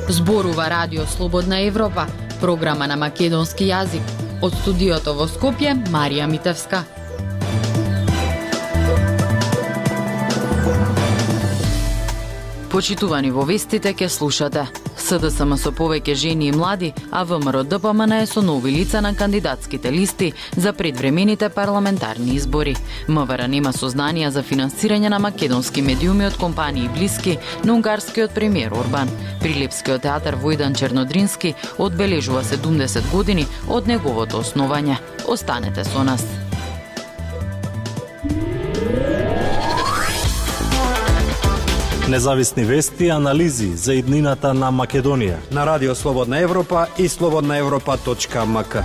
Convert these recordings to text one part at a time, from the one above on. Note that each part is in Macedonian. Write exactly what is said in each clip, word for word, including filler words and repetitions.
Зборува Радио Слободна Европа, програма на македонски јазик. Од студиото во Скопје, Марија Митевска. Почитувани во вестите ке слушате. СДСМ со повеќе жени и млади, а ВМРО Д П М Н е со нови лица на кандидатските листи за предвремените парламентарни избори. МВР нема сознанија за финансирање на македонски медиуми од компании блиски на унгарскиот премиер Орбан. Прилепскиот театар Војдан Чернодрински одбележува седумдесет години од неговото основање. Останете со нас. Независни вести и анализи за иднината на Македонија на Радио Слободна Европа и слободна европа точка м к.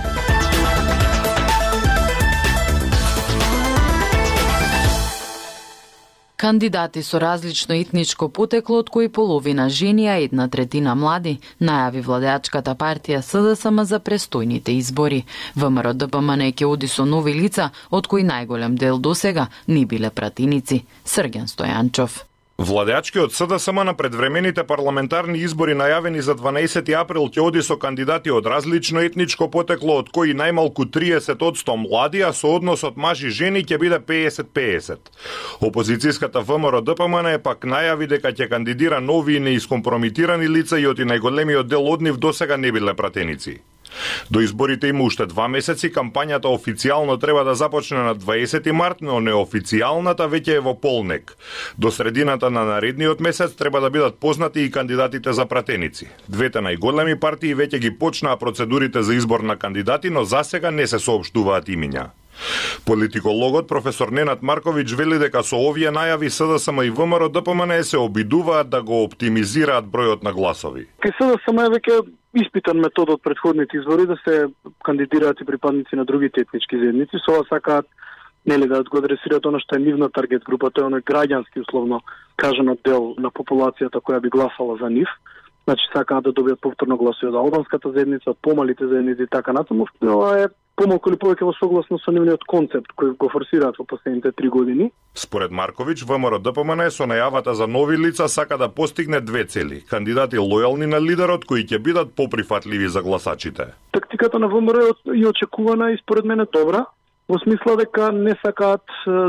Кандидати со различно етничко потекло, од кои половина жени, а една третина млади, најави владеачката партија С Д С М за престојните избори. ВМРО Д П М Н ќе оди со нови лица, од кои најголем дел досега не биле пратеници. Срѓан Стојанчов. Владеачкиот С Д С М на предвремените парламентарни избори најавени за дванаесети април ќе оди со кандидати од различно етничко потекло, од кои најмалку триесет одсто млади, а со односот мажи-жени ќе биде педесет педесет. Опозицијската ВМРО Д П М Н пак најави дека ќе кандидира нови и неискомпрометирани лица и од и најголемиот дел од нив досега не биле пратеници. До изборите има уште два месеци, кампањата официјално треба да започне на дваесети март, но неофицијалната веќе е во полнек. До средината на наредниот месец треба да бидат познати и кандидатите за пратеници. Двете најголеми партии веќе ги почнаа процедурите за избор на кандидати, но засега не се соопштуваат имиња. Политикологот професор Ненад Марковиќ вели дека со овие најави С Д С М и ВМРО Д П М Н се обидуваат да го оптимизираат бројот на гласови. Кај С Д С М е веќе испитан метод од претходните избори да се кандидираат и припадници на другите етнички заедници, со ова сакаат нели да го адресираат она што е нивна таргет група, тоа е оној граѓански условно кажано дел на популацијата која би гласала за нив. Значи сакаат да добијат повторно гласови од албанската заедница, од помалите заедници и така натаму. Ова е помалку или повеќе во согласно со нивниот концепт кој го форсираат во последните три години. Според Марковиќ, ВМРО Д П М Н со најавата за нови лица сака да постигне две цели: кандидати лојални на лидерот кои ќе бидат поприфатливи за гласачите. Тактиката на ВМРО е очекувана и според мене добра, во смисла дека не сакаат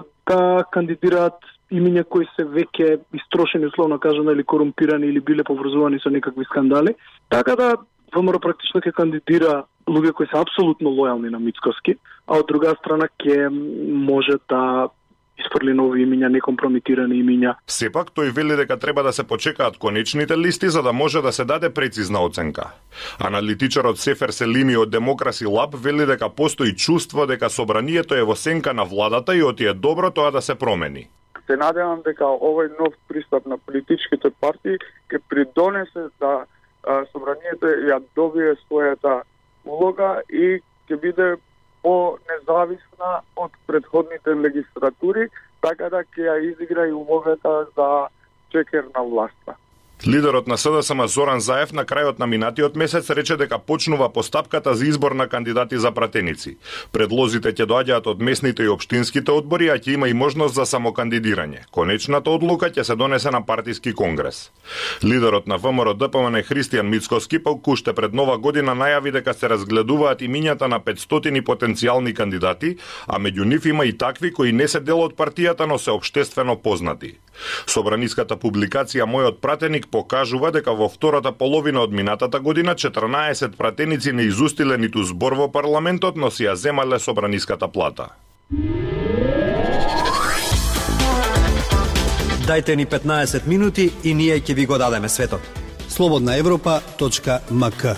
да кандидираат имиња кои се веќе истрошени, условно кажано, или корумпирани или биле поврзувани со некакви скандали. Така да ВМРО практично ќе кандидира луѓе кои се апсолутно лојални на Мицкоски, а од друга страна ќе може да испрли нови имиња, некомпрометирани имиња. Сепак тој вели дека треба да се почекаат конечните листи за да може да се даде прецизна оценка. Аналитичарот Сефер Селими од Демокраси Лаб вели дека постои чувство дека собранието е во сенка на владата и оти е добро тоа да се промени. Се надевам дека овој нов пристап на политичките партии ќе придонесе да а, собранието ја добие својата улога и ќе биде по-независна од предходните легислатури, така да ќе ја изигра и улогата за чекер на власта. Лидерот на С Д С М Зоран Заев на крајот на минатиот месец рече дека почнува постапката за избор на кандидати за пратеници. Предлозите ќе доаѓаат од местните и општинските одбори, а ќе има и можност за самокандидирање. Конечната одлука ќе се донесе на партиски конгрес. Лидерот на ВМРО Д П М Н Христијан Мицкоски пак уште пред нова година најави дека се разгледуваат имињата на петстотини потенцијални кандидати, а меѓу нив има и такви кои не се дел од партијата, но се општествено познати. Собраниската публикација Мојот пратеник покажува дека во втората половина од минатата година четрнаесет пратеници не изустиле ниту збор во парламентот, но си ја земале собраниската плата. Дајте ни петнаесет минути и ние ќе ви го дадеме светот. слободна европа точка м к.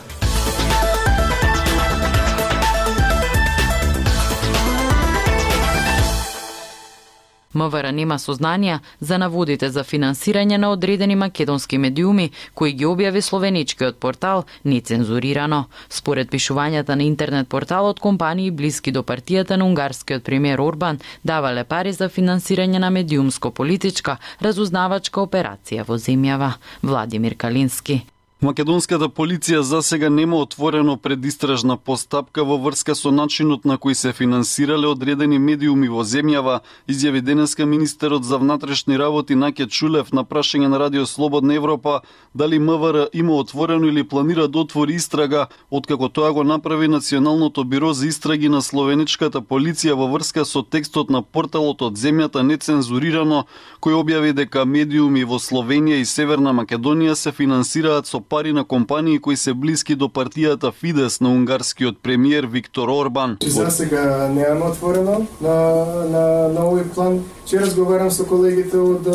МВР нема сознанија за наводите за финансирање на одредени македонски медиуми кои ги објави словеничкиот портал нецензурирано. Според пишувањата на интернет порталот, компании блиски до партијата на унгарскиот премиер Орбан давале пари за финансирање на медиумско-политичка разузнавачка операција во земјава. Владимир Калински. Македонската полиција засега нема отворено предистражна постапка во врска со начинот на кој се финансирале одредени медиуми во земјава, изјави денеска министерот за внатрешни работи Наке Чулев на прашање на Радио Слободна Европа дали МВР има отворено или планира да отвори истрага, откако тоа го направи Националното биро за истраги на словеничката полиција во врска со текстот на порталот од земјата нецензурирано, кој објави дека медиуми во Словенија и Северна Македонија се финансираат со пари на компании кои се блиски до партијата Фидес на унгарскиот премиер Виктор Орбан. За сега немаме отворено на, на, на овој план. Че разговарам со колегите од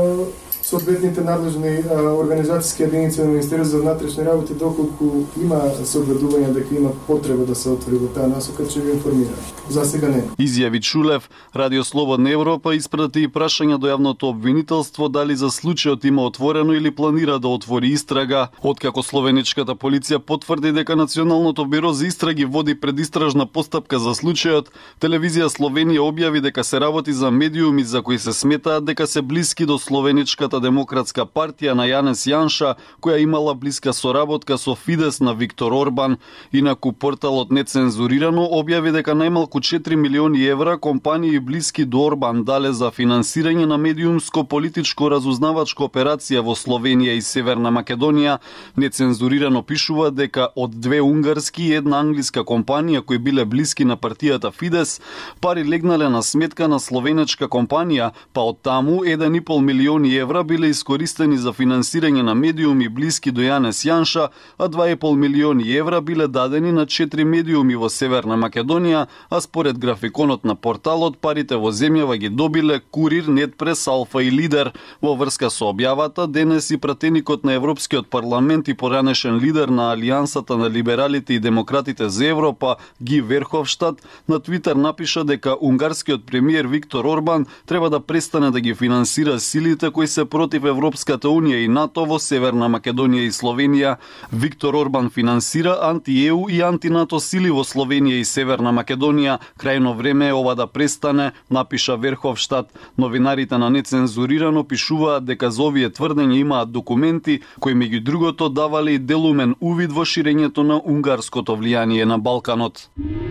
соодветните надлежни организацијски единици на Министерството за внатрешни работи, доколку има согледување дека има потреба да се отвори во таа насока, ќе ви информирам. За сега не. Изјави Чулев. Радио Слободна Европа испрати и прашања до јавното обвинителство дали за случајот има отворено или планира да отвори истрага. Откако словеничката полиција потврди дека Националното биро за истраги води предистражна постапка за случајот, телевизија Словенија објави дека се работи за медиуми за кои се сметаат дека се блиски до словеничката демократска партија на Јанес Јанша, која имала блиска соработка со Фидес на Виктор Орбан. Инаку порталот Нецензурирано објави дека најмалку четири милиони евра компании блиски до Орбан дале за финансирање на медиумско политичко разузнавачка операција во Словенија и Северна Македонија. Нецензурирано пишува дека од две унгарски и една англиска компанија кои биле блиски на партијата Фидес, пари легнале на сметка на словенечка компанија, па од таму еден и пол милиони евра биле искористени за финансирање на медиуми блиски до Јанес Јанша, а два и пол милиони евра биле дадени на четири медиуми во Северна Македонија, а според графиконот на порталот, парите во земјава ги добиле Курир, Нетпрес, Алфа и Лидер. Во врска со објавата, денес и пратеникот на Европскиот парламент и поранешен лидер на Алијансата на либералите и демократите за Европа, Ги Верховштад, на Твитер напиша дека унгарскиот премиер Виктор Орбан треба да престане да ги финансира силите кои се против Европската Унија и НАТО во Северна Македонија и Словенија. Виктор Орбан финансира анти-Е У и анти-НАТО сили во Словенија и Северна Македонија. Крајно време е ова да престане, напиша Верховштад. Новинарите на Нецензурирано пишуваат дека за овие тврдења имаат документи кои меѓу другото давале и делумен увид во ширењето на унгарското влијание на Балканот.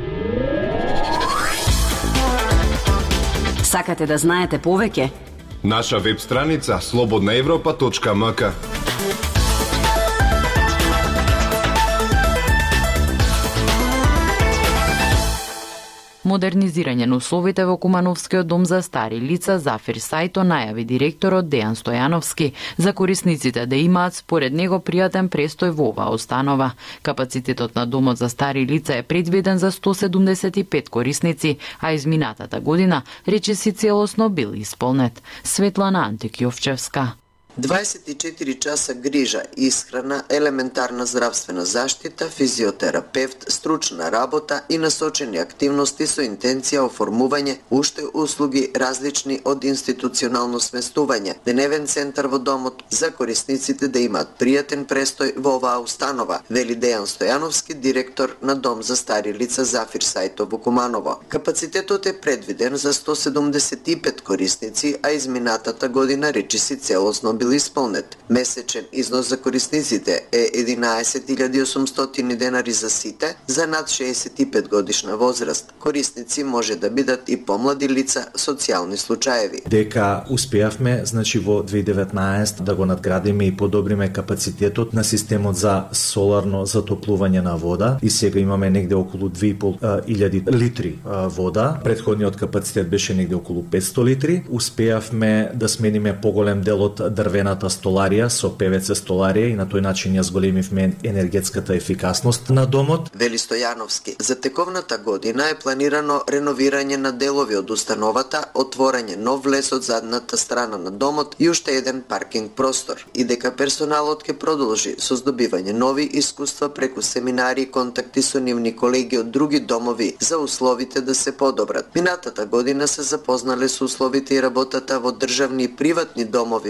Сакате да знаете повеќе? Наша веб страница слободна европа точка ем ка. Модернизирање на условите во Кумановскиот дом за стари лица Зафир Сајто најави директорот Дејан Стојановски за корисниците да имаат според него пријатен престој во оваа установа. Капацитетот на домот за стари лица е предвиден за сто седумдесет и пет корисници, а изминатата година речиси целосно бил исполнет. Светлана Антикјовчевска. дваесет и четири часа грижа, исхрана, елементарна здравствена заштита, физиотерапевт, стручна работа и насочени активности со интенција оформување уште услуги различни од институционално сместување, деневен центар во домот за корисниците да имаат пријатен престој во оваа установа, вели Дејан Стојановски, директор на Дом за стари лица Зафир Сајто во Куманово. Капацитетот е предвиден за сто седумдесет и пет корисници, а изминатата година речиси целосно бил исполнет. Месечен износ за корисниците е единаесет илјади осумстотини денари за сите за над шеесет и пет годишна возраст. Корисници може да бидат и помлади лица, социјални случаеви. Дека успеавме, значи во две илјади и деветнаесета да го надградиме и подобриме капацитетот на системот за соларно затоплување на вода и сега имаме негде околу две и пол илјади литри вода. Претходниот капацитет беше негде околу петсто литри. Успеавме да смениме поголем дел од дрвената столарија со Пе Ве Це столарија и на тој начин ја зголемивме енергетската ефикасност на домот. Вели Стојановски, за тековната година е планирано реновирање на делови од установата, отворање нов влез од задната страна на домот и уште еден паркинг простор. И дека персоналот ќе продолжи со здобивање нови искуства преку семинари и контакти со нивни колеги од други домови за условите да се подобрат. Минатата година се запознале со условите и работата во државни и приватни домови во државата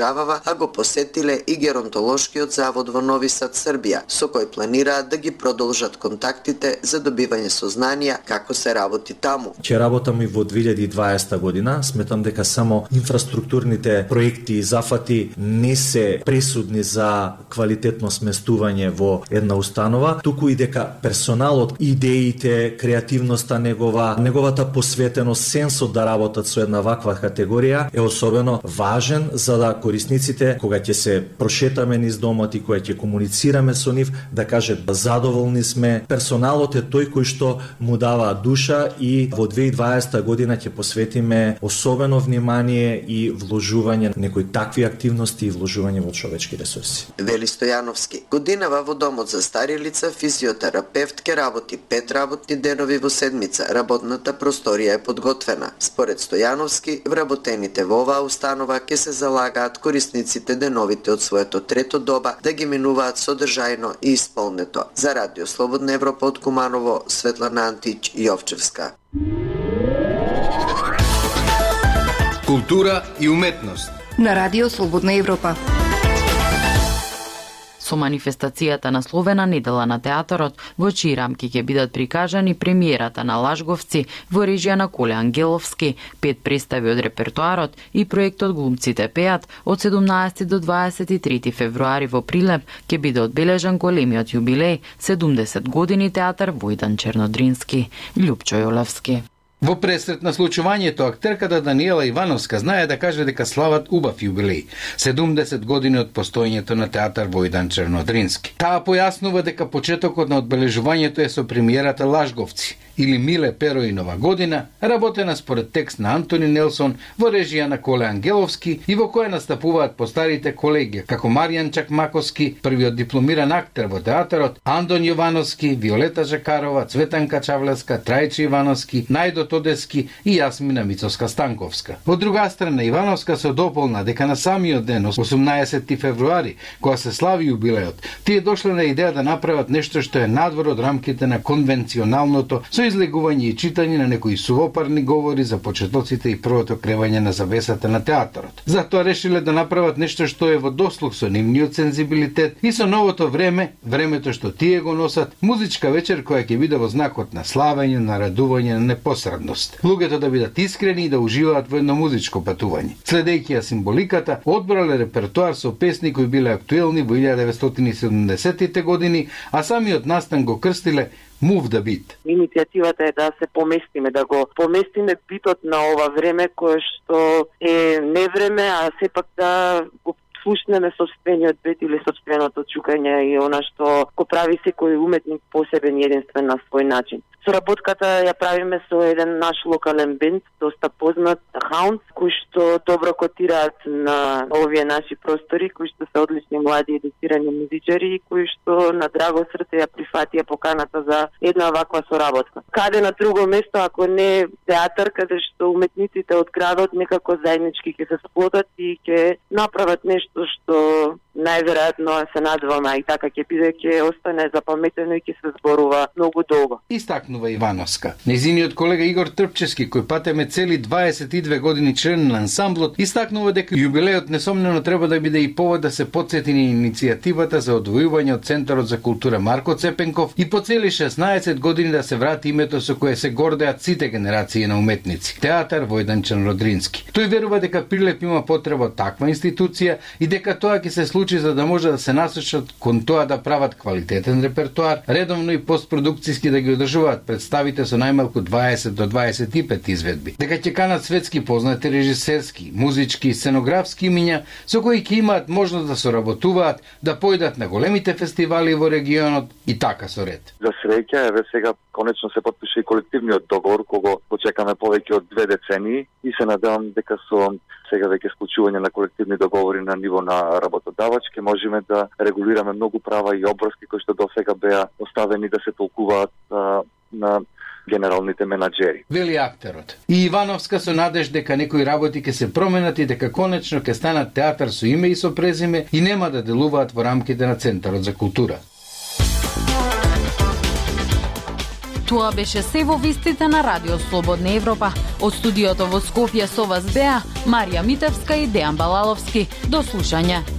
одржавава, а го посетиле и Геронтолошкиот завод во Нови Сад, Србија, со кој планираат да ги продолжат контактите за добивање сознанија како се работи таму. Ќе работам и во две илјади и дваесета година, сметам дека само инфраструктурните проекти и зафати не се пресудни за квалитетно сместување во една установа, туку и дека персоналот, идеите, креативноста негова, неговата посветеност, сенсот да работат со една ваква категорија е особено важен за да корисниците, кога ќе се прошетаме низ домот и кога ќе комуницираме со нив, да кажат задоволни сме. Персоналот е тој кој што му дава душа и во две илјади и дваесета година ќе посветиме особено внимание и вложување на некои такви активности и вложување во човечки ресурси. Вели Стојановски, годинава во домот за стари лица физиотерапевт ке работи пет работни денови во седмица. Работната просторија е подготвена. Според Стојановски, вработените во оваа установа ке се залагаат корисниците деновите од своето трето доба да ги минуваат содржајно и исполнето. За Радио Слободна Европа од Куманово, Светлана Антич, Јовчевска. Култура и уметност на Радио Слободна Европа. Со манифестацијата насловена Недела на театарот, во чии рамки ќе бидат прикажани премиерата на Лажговци во режија на Коле Ангеловски, пет представи од репертоарот и проектот Глумците пеат, од седумнаесети до дваесет и трети февруари во Прилеп ќе биде одбележан големиот јубилеј седумдесет години театар Војдан Чернодрински. Љупчо Јолевски. Во пресрет на случувањето, актерката Даниела Ивановска знае да каже дека слават убав јубилеј, седумдесет години од постоењето на театар Војдан Чернодрински. Таа појаснува дека почетокот на одбележувањето е со премиерата Лажговци, или Миле Перо и Нова година, работена според текст на Антони Нелсон во режија на Коле Ангеловски и во која настапуваат постарите колеги, како Маријан Чакмаковски, првиот дипломиран актер во театарот, Андон Јовановски, Виолета Жакарова, Цветанка Чавлеска, Трајче Ивановски, Најдо Тодески и Јасмина Мицовска-Станковска. Од друга страна, Ивановска се дополна дека на самиот ден, осумнаесети февруари, кога се слави јубилеот, тие дошле на идеја да направат нешто што е надвор од рамките на конвенционалното, со излегување и читање на некои сувопарни говори за почетоците и првото кревање на завесата на театарот. Затоа решиле да направат нешто што е во дослуг со нивниот сензибилитет и со новото време, времето што тие го носат, музичка вечер која ќе биде во знакот на славење, на радување, на непосредност. Луѓето да бидат искрени и да уживаат во едно музичко патување. Следејќи ја символиката, одбрале репертоар со песни кои биле актуелни во илјада деветстотини и седумдесетите години, а самиот настан го крстиле Move the Beat. Иницијативата е да се поместиме, да го поместиме битот на ова време кое што е невреме, а сепак да го слушнеме собствениот бит или собственото чукање и она што го прави секој уметник посебен и единствен на свој начин. Соработката ја правиме со еден наш локален бенд, доста познат, Hounds, кои што добро котираат на овие наши простори, кои што се одлични млади едуцирани музичари и кои што на драго срце ја прифатија поканата за една ваква соработка. Каде на друго место, ако не театар, каде што уметниците од градот некако заеднички ќе се сплотат и ќе направат нешто што најверојатно се надвама и така ќе биде, ќе остане запаметено и ќе се зборува многу долго. Истакнува Ивановска. Незиниот колега Игор Трпчевски, кој патеме цели дваесет и две години член на ансамблот, истакнува дека јубилеот несомнено треба да биде и повод да се потсети на иницијативата за одвојување од Центарот за култура Марко Цепенков и по цели шеснаесет години да се врати името со кое се гордеат сите генерации на уметници. Театар Војдан Чернодрински. Тој верува дека Прилеп има потреба од таква институција и дека тоа ќе се случи за да може да се насочат кон тоа да прават квалитетен репертоар, редовно и постпродукциски да ги одржуваат представите со најмалку дваесет до дваесет и пет изведби. Дека ќе канат светски познати режисерски, музички и сценографски имиња со кои ќе имаат можност да соработуваат, да појдат на големите фестивали во регионот и така со ред. За среќа, еве сега конечно се потпише и колективниот договор, кого почекаме повеќе од две децении и се надевам дека со сега веќе склучување на колективни договори на ниво на работодавач ќе можеме да регулираме многу права и обврски кои што до сега беа оставени да се толкуваат а, на генералните менаџери. Вели актерот. И Ивановска со надеж дека некои работи ќе се променат и дека конечно ќе станат театар со име и со презиме и нема да делуваат во рамките на Центарот за култура. Тоа беше се во вестите на Радио Слободна Европа. Од студиото во Скопје со вас беа Марија Митевска и Дејан Балаловски. До слушање.